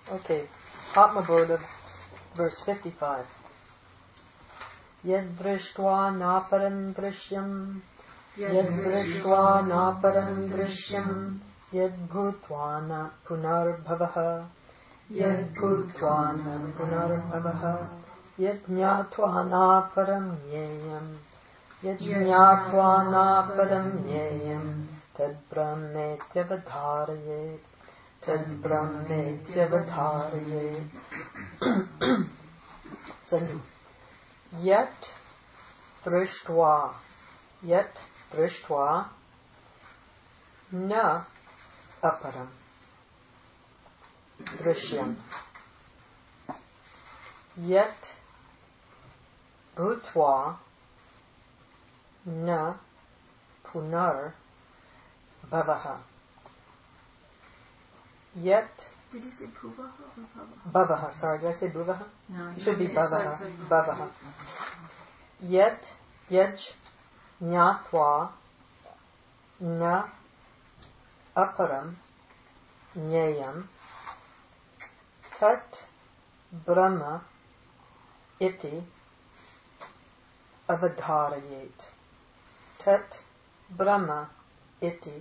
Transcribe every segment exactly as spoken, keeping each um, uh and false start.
Okay. Atmabodha, verse fifty-five. Yad drishtva naparam drishyam, yad drishtva naparam drishyam, yad bhutva na punarbhavaha, yad bhutva na punarbhavaha, yad jnatva naparam nyeyam, yad jnatva naparam nyeyam, tad brahmetyavadharayet, tad brahmetyavadharayet. So, yet drishtva, yet drishtva na aparam drishyam, yet bhutva na punar bhavaha, yet. Did you say bhuvaha or bhavaha? Bhavaha, sorry, did I say bhuvaha? No, it should be bhavaha. Sorry, sorry. Bhavaha. Yet, yaj, jnatva, na, aparam, nyayam, tat, brahma, iti, avadharayet. Tat, brahma, iti,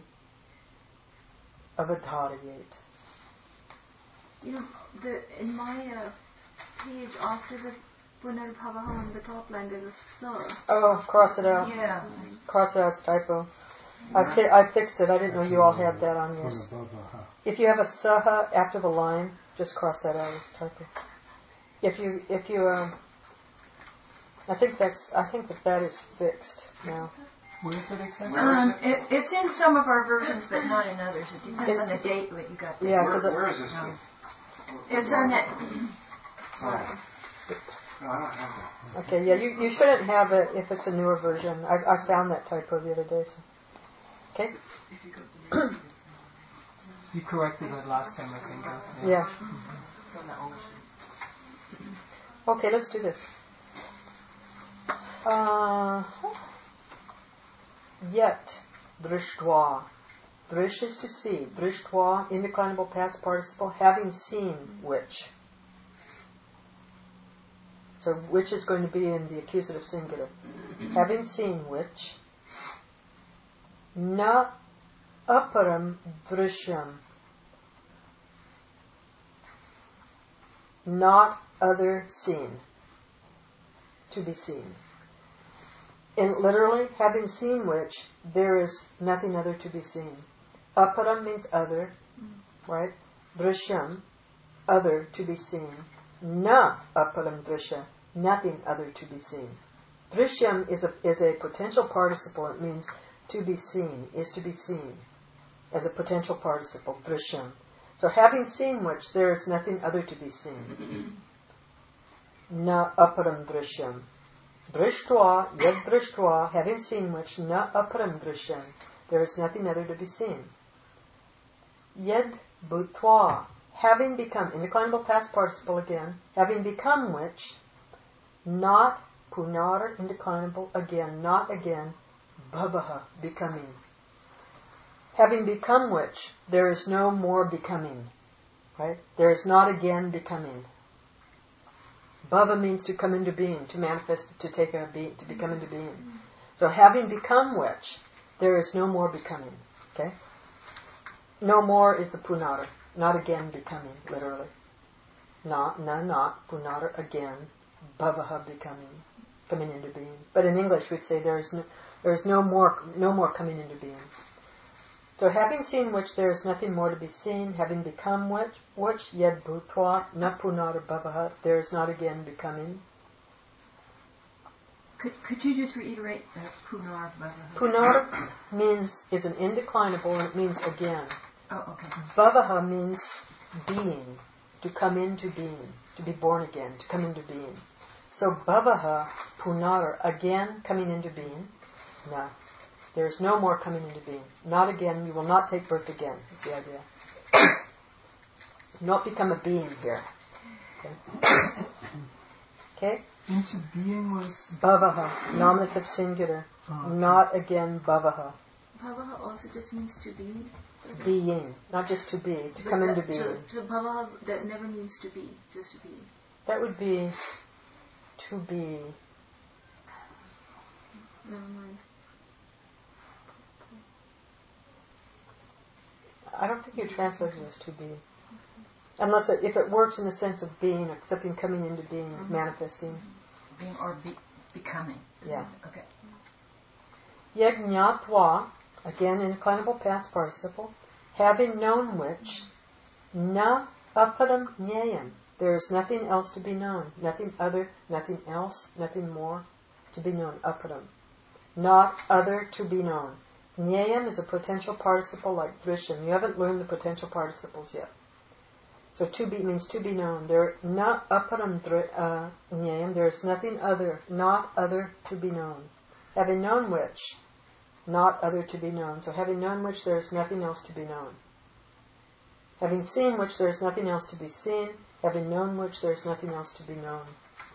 avadharayet. You know, the in my uh, page after the punarbhavaha on the top line there's a sa. Oh, cross it out. Yeah. Cross it out, typo. I, fi- I fixed it. I didn't know you all had that on yours. If you have a saha after the line, just cross that out as typo. If you, if you, um, I think that's, I think that that is fixed now. Where is it exactly? Um, it, it's in some of our versions, but not in others. It depends it's, on the date that you got this. Yeah, where, it, where is this? Um, it's on that. Oh. No, I don't have that. Okay, yeah, you, you shouldn't have it if it's a newer version. I, I found that typo the other day. So. Okay? You corrected it last time, I think. Yeah. yeah. Mm-hmm. Okay, let's do this. Uh, yet, drishtva. Drish is to see. Drishtva, indeclinable past participle, having seen which. So which is going to be in the accusative singular. Having seen which. Na aparam drishyam. Not other seen. To be seen. In literally, having seen which, there is nothing other to be seen. Aparam means other, right? Drishyam, other to be seen. Na aparam drishya, nothing other to be seen. Drishyam is a is a potential participle. It means to be seen, is to be seen, as a potential participle. Drishyam. So having seen which, there is nothing other to be seen. Na aparam drishyam. Drishtva, yad drishtva, having seen which, na aparam drishyam, there is nothing other to be seen. Yad bhutva, having become, indeclinable past participle again, having become which, not punar, indeclinable again, not again, bhavaha, becoming. Having become which, there is no more becoming. Right? There is not again becoming. Bhava means to come into being, to manifest, to take a being, to become into being. So having become which, there is no more becoming. Okay? No more is the punara, not again becoming, literally. Not, no, not, punara again, bhavaha becoming, coming into being. But in English we'd say there is no, there is no more, no more coming into being. So having seen which, there is nothing more to be seen. Having become which, which yad bhutva na punara bhavaha, there is not again becoming. Could could you just reiterate uh, punar bhavaha? Punar means is an indeclinable, and it means again. Oh, okay. Bhavaha means being, to come into being, to be born again, to come into being. So bhavaha, punar, again coming into being. No. There is no more coming into being. Not again. You will not take birth again, is the idea. Not become a being here. Okay? Okay? Into being was... Bhavaha, nominative singular. Oh, okay. Not again bhavaha. bhavaha also just means to be? Being, not just to be, to But come into that- being. To, to bhavaha, that never means to be, just to be. That would be to be. Never mind. I don't think you translate it as to be. Unless it, if it works in the sense of being, or something coming into being, Mm-hmm. manifesting. Being or be, becoming. Yeah. Okay. Yajñatva, again inclinable past participle, having known which, na aparam jnayam. There is nothing else to be known. Nothing other, nothing else, nothing more to be known. Aparam. Not other to be known. Jnayam is a potential participle like drishyam. You haven't learned the potential participles yet. So to be means to be known. There not aparam uh, jnayam. There is nothing other, not other to be known. Having known which, not other to be known. So having known which, there is nothing else to be known. Having seen which, there is nothing else to be seen. Having known which, there is nothing else to be known.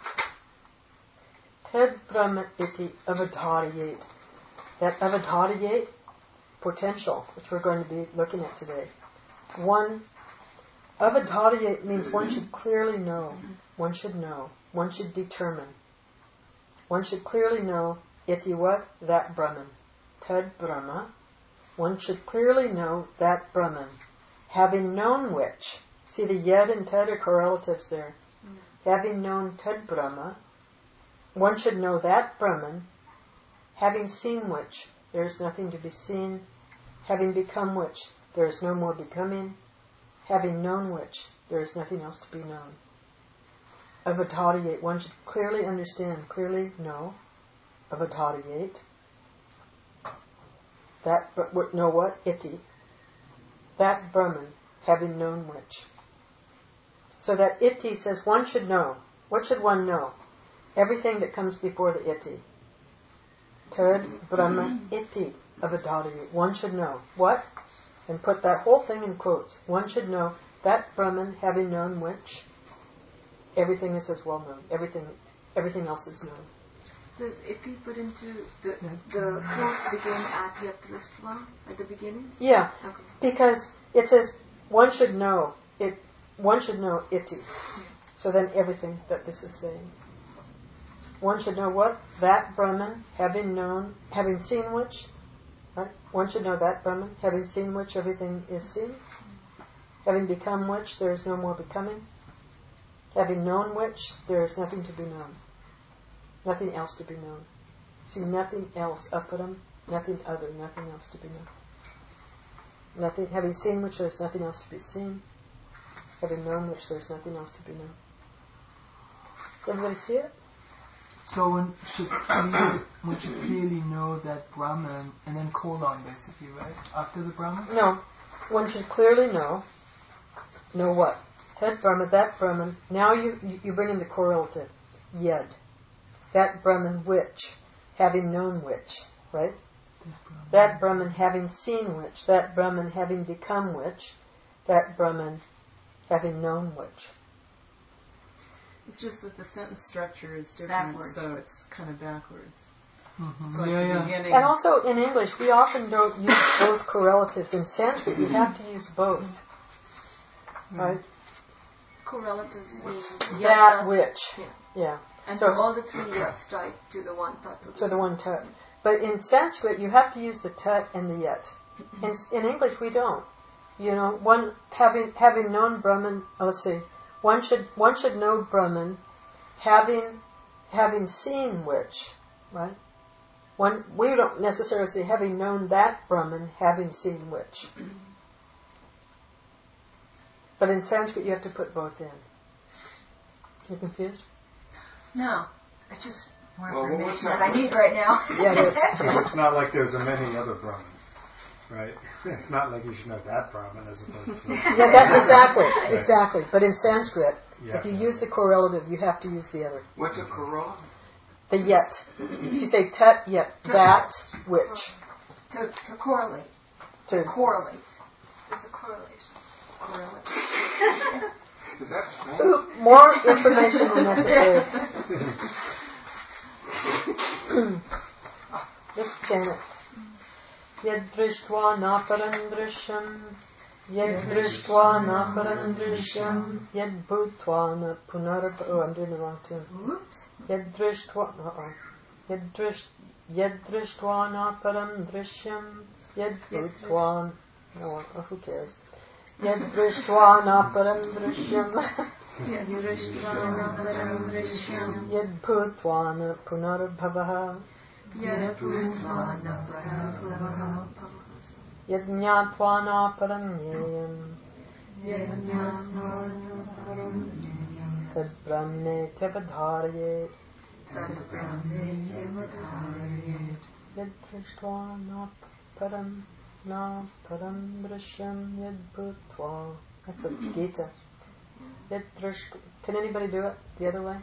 Ted Brahma iti avadharayet. That avadharayet, potential, which we're going to be looking at today. One, avadharayet means one should clearly know. One should know. One should determine. One should clearly know iti what? That Brahman. Ted Brahma. One should clearly know that Brahman. Having known which, see the yed and ted are correlatives there. Mm. Having known Ted Brahma, one should know that Brahman. Having seen which, there is nothing to be seen. Having become which, there is no more becoming. Having known which, there is nothing else to be known. Avadharayet, one should clearly understand, clearly know. Avadharayet. That, but know what? Iti. That Brahman, having known which. So that iti says one should know. What should one know? Everything that comes before the iti. Tad Brahma iti avadharayet. One should know. What? And put that whole thing in quotes. One should know that Brahman, having known which, everything is as well known. Everything, everything else is known. Does iti put into the the quotes begin at yatrastva at the beginning? Yeah, okay. Because it says one should know it. One should know iti. Yeah. So then everything that this is saying. One should know what? That Brahman, having known, having seen which, right? One should know that Brahman, having seen which everything is seen. Having become which, there is no more becoming. Having known which, there is nothing to be known. Nothing else to be known. See, nothing else, aparam, nothing other, nothing else to be known. Nothing, having seen which, there is nothing else to be seen. Having known which, there is nothing else to be known. Everybody see it? So one should clearly, one should clearly know that Brahman, and then colon basically, right? After the Brahman? No. One should clearly know. Know what? Ted Brahman, that Brahman. Now you, you bring in the correlative. Yed. That Brahman which. Having known which. Right? That Brahman having seen which. That Brahman having become which. That Brahman having known which. It's just that the sentence structure is different, Backwards. so it's kind of backwards. Mm-hmm. It's like Yeah, the yeah. beginning. And also in English, we often don't use both correlatives. In Sanskrit, you have to use both. Right? Correlatives mean That yata. which. Yeah. Yeah. And So- so, all the three yats tied to the one tattva. So the one tat. But in Sanskrit, you have to use the tat and the yet. In, in English, we don't. You know, one having having known Brahman. Oh, let's see. One should one should know Brahman, having having seen which, right? One we don't necessarily say having known that Brahman, having seen which. But in Sanskrit, you have to put both in. You confused? No, I just want Well, what was information that? that I need right now. Yeah, it is. It's not like there's a many other Brahmins, right? It's not like you should know that Brahmin as opposed to... Yeah, that, exactly, exactly. But in Sanskrit, Yeah. if you use the correlative, you have to use the other. What's a corral? The yet. If you say tat yet, that which. To, to correlate. To Correlate. It's a correlation. Correlate. Is that Spanish? Ooh, more information when necessary. This is Janet. Yadrishtva naparam drishyam. Yadrishtva naparam drishyam. Yadbhutva na punarabha. Oh, I'm doing the wrong tune. Yadrishtva. Uh-oh. Yadrish, Yadrishtva naparam drishyam. Yadbhutva. No, oh, who cares? Yadrishtva naparam drishyam. Yadrishtva naparam drishyam. Yadbhutva na punarabhavaha. Yadbhutva na punarabhavaha. Yadnyatva naparam nyayam. Yadnyatva naparam nyayam. Tad brahme tevadharayet. Tad brahme tevadharayet. Yadrishtva naparam naparam drishyam yadbhutva. That's a Gita. Yadrishtva. Can anybody do it the other way?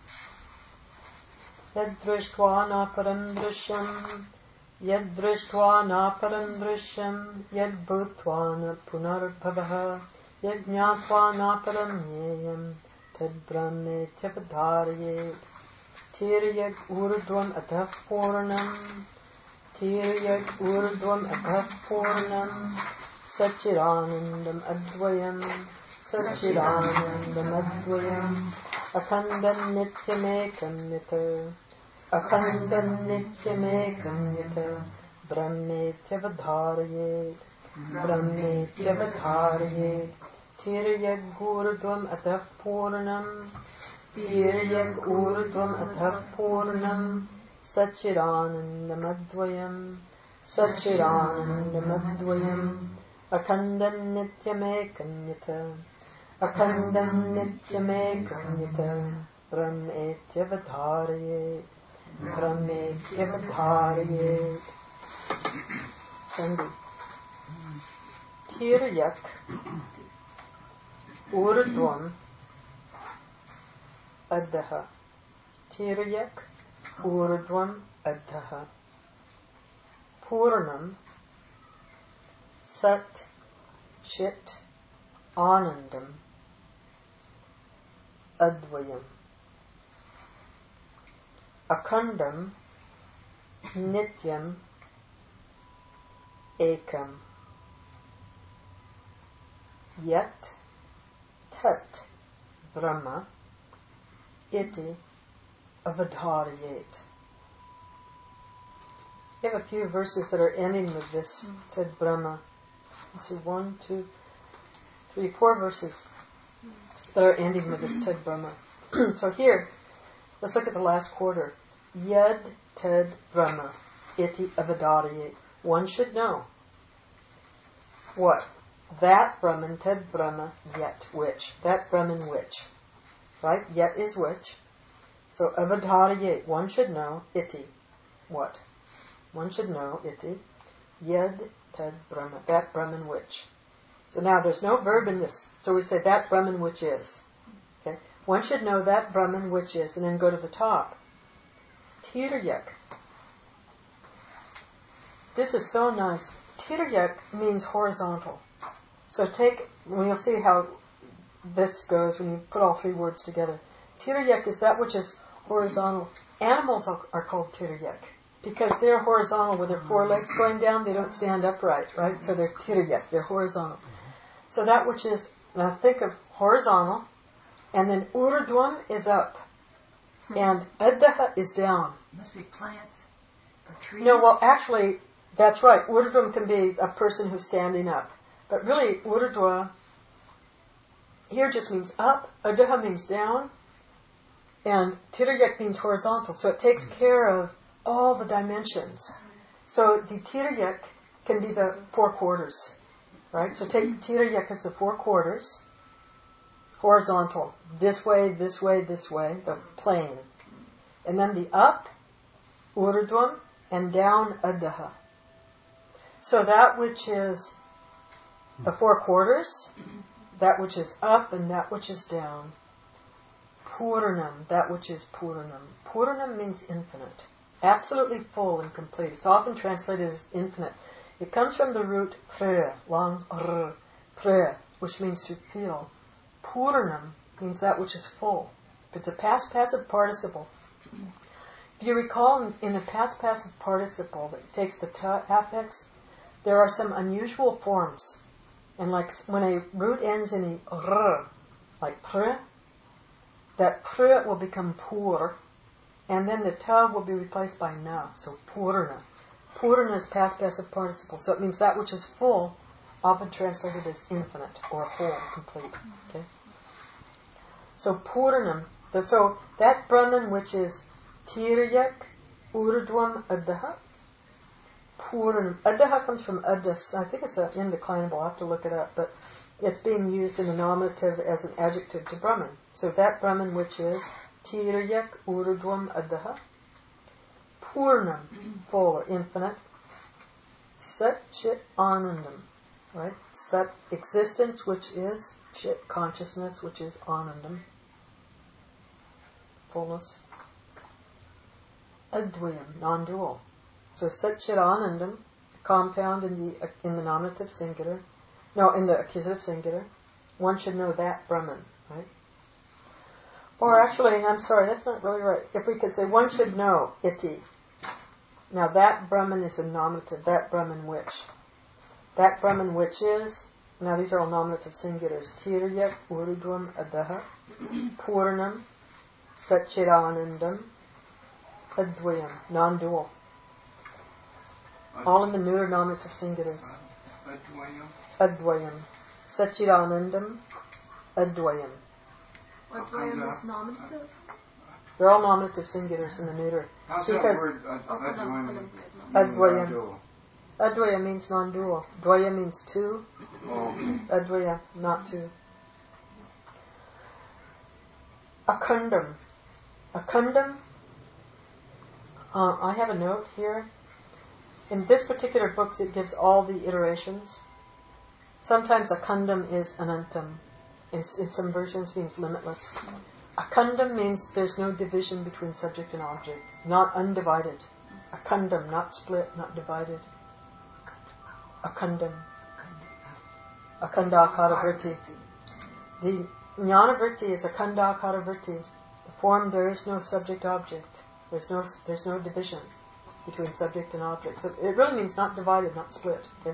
Yadrishtva naparam drishyam. Yadrishtva naparam drishyam. Yadbhutva na punarbhavaha. Yajñātvā naparam nyayam. Tad brahme tevadharayet. Tiryag urdhvam adhah purnam. Tiryag urdhvam adhah purnam. Sachiranandam advayam. Sachiranandam advayam. Akhandan nityamekam yata. Akhandan nityamekam yata. Brahme tevadharayet. Brahme tevadharayet. Tiryag urdhvam adhah purnam. Tiryag urdhvam adhah purnam. Sachiranandam advayam. Sachiranandam advayam. Akhandan nityamekam yata. Akhandan nityamekam yata. Brahme tevadharayet. Brahme tevadharayet. Sandhi. Tiryak urdhvam adhaha. Tiryak urdhvam adhaha. Purnam sat chit anandam advayam. Akhandam nityam ekam. Yat tat brahma iti avadharayet. We have a few verses that are ending with this tad brahma. Let's see, one, two, three, four verses that are ending with this tad brahma. So here, let's look at the last quarter. Yad tad brahma iti avadharayet. One should know what? That Brahman, Tad Brahma, Yet, which. That Brahman, which. Right? Yet is which. So, avadharayet, one should know, iti. What? One should know, iti. Yed, Tad Brahma. That Brahman, which. So now, there's no verb in this. So we say, that Brahman, which is. Okay? One should know that Brahman, which is, and then go to the top. Tiryak. This is so nice. Tiryak means horizontal. So take, we'll see how this goes when you put all three words together. Tiryak is that which is horizontal. Animals are, are called tiryak because they're horizontal with their four legs going down. They don't stand upright, right? So they're tiryak. They're horizontal. So that which is, now think of horizontal, and then urdhvam is up, and adha is down. Must be plants or trees. No, well, actually, that's right. Urdhvam can be a person who's standing up. But really, urdhva here just means up, adha means down, and tiryak means horizontal. So it takes care of all the dimensions. So the tiryak can be the four quarters, right? So take tiryak as the four quarters, horizontal, this way, this way, this way, the plane. And then the up, urdhvam, and down, adha. So that which is the four quarters, that which is up and that which is down. Purnam, that which is Purnam. Purnam means infinite. Absolutely full and complete. It's often translated as infinite. It comes from the root pre, long r, pre, which means to feel. Purnam means that which is full. It's a past passive participle. If you recall in, in the past passive participle that takes the ta affix, there are some unusual forms. And like when a root ends in a r, like pr, that pr will become pur, and then the ta will be replaced by na, so purna. Purna is past passive participle, so it means that which is full, often translated as infinite or whole, complete. Okay. So purnam, the, so that Brahman which is tiryak urdhvam adha, purnam. Adha comes from adhas. I think it's an indeclinable. I'll have to look it up, but it's being used in the nominative as an adjective to Brahman. So that Brahman which is tiryak urdhvam adha, purnam, full or infinite, sat chit anandam, right? Sat, existence, which is chit, consciousness, which is anandam, fullness. Advayam, non-dual. So sat chit anandam, compound in the in the nominative singular, no, in the accusative singular. One should know that Brahman, right? Or actually, I'm sorry, that's not really right. If we could say one should know iti. Now that Brahman is a nominative, that Brahman which. That Brahman which is, now these are all nominative singulars, tiryak urdhvam adha, purnam, satchidanandam, advayam, non-dual. All in the neuter nominative singulars. Advayam. Advayam. Satchidanandam, advayam. Advayam is nominative? They're all nominative singulars in the neuter. How's Because that word, ad- Oh, kalam, advayam? kalam, Advayam. Non-dual. Advaya means non-dual. Dvaya means two. Oh, okay. Advaya, not two. Akhandam. Akhandam, uh, I have a note here. In this particular book, it gives all the iterations. Sometimes akhandam is anantam. In, in some versions, means limitless. Akhandam means there's no division between subject and object. Not undivided. Akhandam, not split, not divided. Akhandam. Akhandakara vritti. The jnana vritti is akhandakara vritti. The form, there is no subject-object. There's no there's no division between subject and object. So it really means not divided, not split. Okay?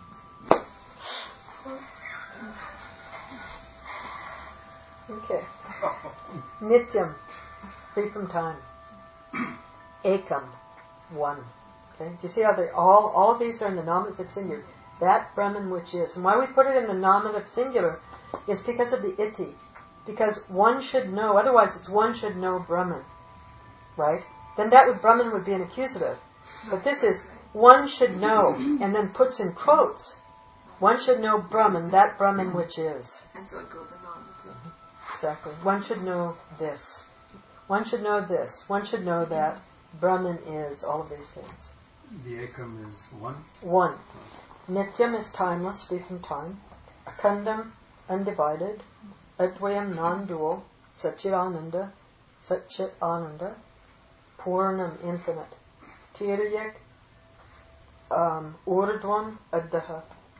Okay. Nityam, free from time. Ekam, one. Okay. Do you see how they all all of these are in the nominative singular? That Brahman which is. And why we put it in the nominative singular is because of the iti. Because one should know, otherwise it's one should know Brahman. Right? Then that would Brahman would be an accusative. But this is one should know, and then puts in quotes. One should know Brahman, that Brahman which is. And so it goes in nominative. Exactly. One should know this. One should know this. One should know that. Brahman is all of these things. The ekam is one. One. Nityam is timeless, free from time. Akhandam, undivided. Advayam, non-dual. Satchidananda, Satchit Ananda. Purnam, infinite. Tiryak, um, Urdhvam, Addaha.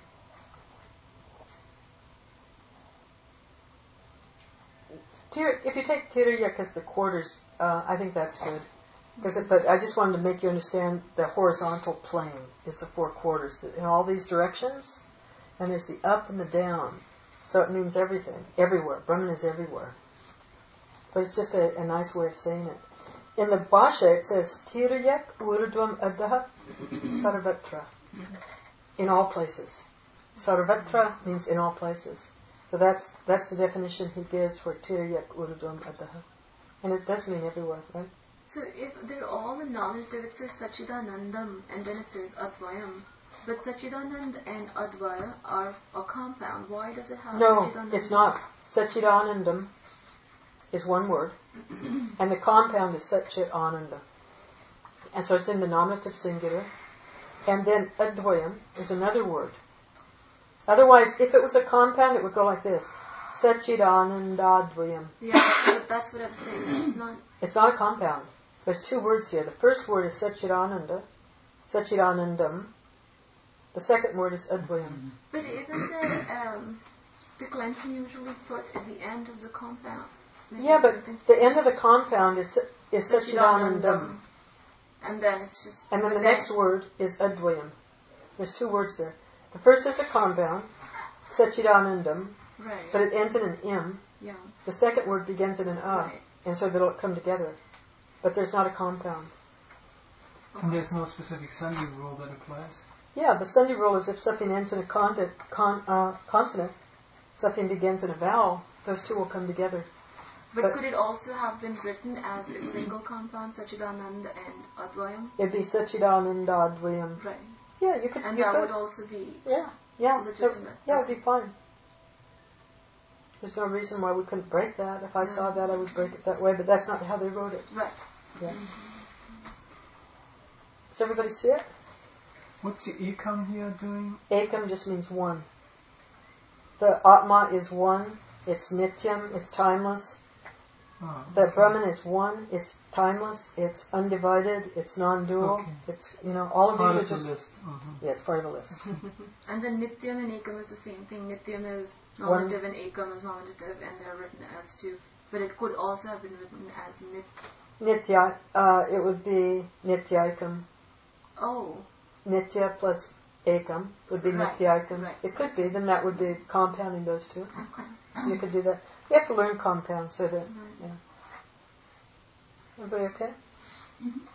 If you take Tiryak as the quarters, uh, I think that's good. Because it, but I just wanted to make you understand the horizontal plane is the four quarters in all these directions, and there's the up and the down. So it means everything, everywhere. Brahman is everywhere. But it's just a, a nice way of saying it. In the Bhasha it says Tiryak Urdhvam Adha Sarvatra. In all places. Sarvatra means in all places. So that's that's the definition he gives for Tiryak Urdhvam Adha. And it does mean everywhere, right? So if they're all in nominative, it says Satchidanandam and then it says Advayam. But Satchidanand and Advaya are a compound. Why does it have No, Satchidanand? it's not. Satchidanandam is one word, and the compound is Satchit Ananda. And so it's in the nominative singular. And then Advayam is another word. Otherwise, if it was a compound, it would go like this. Satchidanandadvayam. Yeah, but that's what I'm saying. It's not... It's not a compound. There's two words here. The first word is Satchidananda, Satchidanandam. The second word is Advayam. But isn't there um, declension usually put at the end of the compound? Maybe Yeah, but something- the end of the compound is is Satchidanandam. And then it's just... And then but the next word is Advayam. There's two words there. The first is a compound, Satchidanandam, Right. but it ends in an M. Yeah. The second word begins in an A, Right. and so they'll come together. But there's not a compound. And there's no specific Sunday rule that applies. Yeah, the Sunday rule is if something ends in a con- con- uh, consonant, something begins in a vowel, those two will come together. But, But- could it also have been written as a single compound, Satchidananda and Advayam? It'd be Satchidananda Advayam. Right. Yeah, you could. And you that could. would also be Yeah, yeah. legitimate. Yeah, it'd be fine. There's no reason why we couldn't break that. If I saw that, I would break it that way, but that's not how they wrote it. right. Yeah. Does everybody see it? What's the ekam here doing? Ekam just means one. The Atma is one. It's nityam. It's timeless. Oh, The okay. Brahman is one. It's timeless. It's undivided. It's non-dual. Okay. It's, you know, all It's of part these of are the just... list. Mhm. Yeah, it's part of the list. And then Nityam and Ekam is the same thing. Nityam is One. nominative and Ekam is nominative, and they're written as two. But it could also have been written as Nit. Nitya, uh, it would be Nityaikam. Oh, Nitya plus Ekam would be Right, Nityaikam. right. It could be. Then that would be compounding those two. okay. You could do that. You have to learn compounds so that... Right. Yeah. Everybody okay? Mhm.